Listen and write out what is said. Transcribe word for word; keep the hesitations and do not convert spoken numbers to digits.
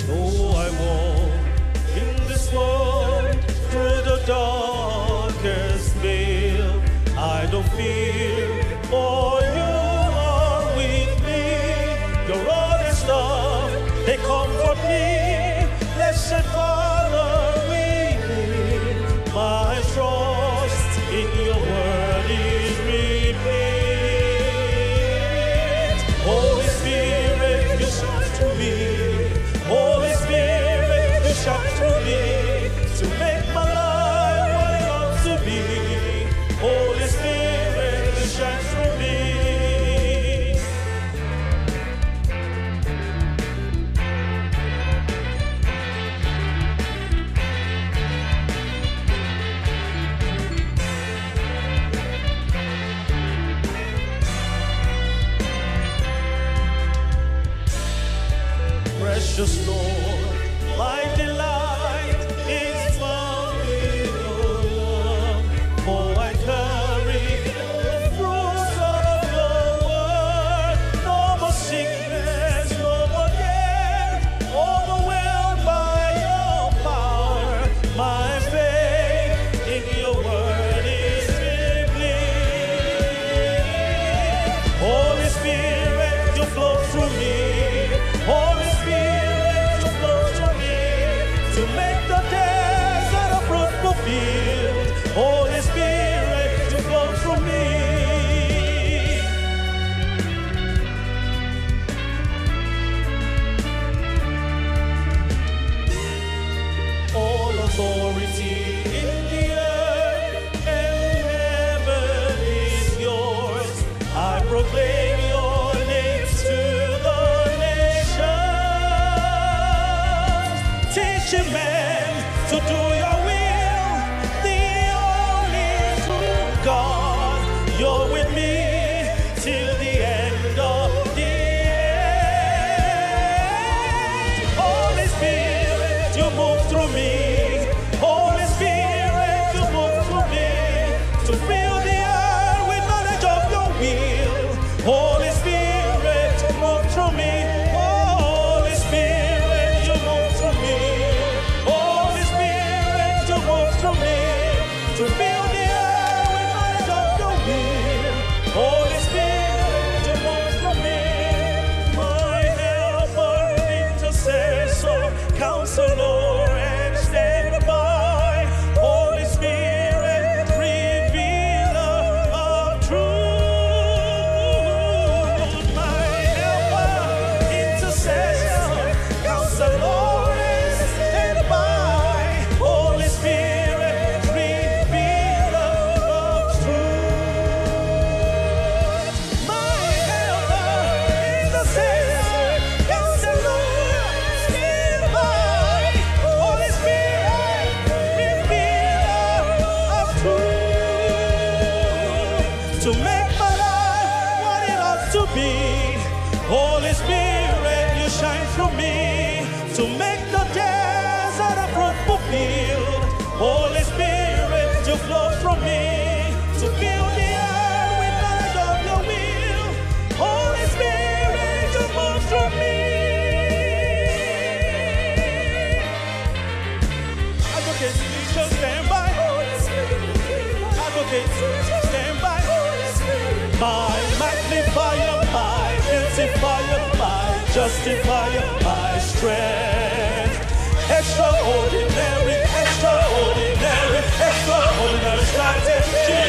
Though I walk in this world through the darkest veil, I don't fear, for you are with me. Your rod and staff, they comfort me. Blessed Father, with me, my trust in your word is replete. Holy Spirit, you shine to me. Holy Spirit, you shine to me to make my life what it ought to be. Holy Spirit, you shine through me. Precious Lord, my delight is found in your love. For I carry the fruits of your word. No more sickness, no more death, overwhelmed by your power. My faith in your word is complete. Holy Spirit, you flow through me. Holy Spirit, you flow through me to make the desert a fruitful field. Holy Spirit, you flow through me. All authority in the earth and heaven is yours. I proclaim your names to the nations, teaching men to do your will, the only true God. You're with me till the end of the age. Holy Spirit, you move through me. Holy Spirit, you move through me to fill the earth with knowledge of your will. Holy Spirit, move through me. Holy Spirit, you move through me. Holy Spirit, you move through me to fill the earth with knowledge of your will. Holy Spirit, you move through me. My helper, intercessor, counselor, and stand by. Holy Spirit, revealer of truth. My helper, intercessor, counselor, and stand by. Holy Spirit, revealer of truth. My helper, intercessor, counselor, stand by. Holy Spirit, revealer of truth. To make my life what it ought to be. Holy Spirit, you shine through me to make the desert a fruitful field. Holy Spirit, you flow from me to fill the earth with knowledge of your will. Holy Spirit, you move through me. Advocate, just stand by. Advocate, stand by. My magnifier, my intensifier, my justifier, my strength. Extraordinary, extraordinary, extraordinary strategy.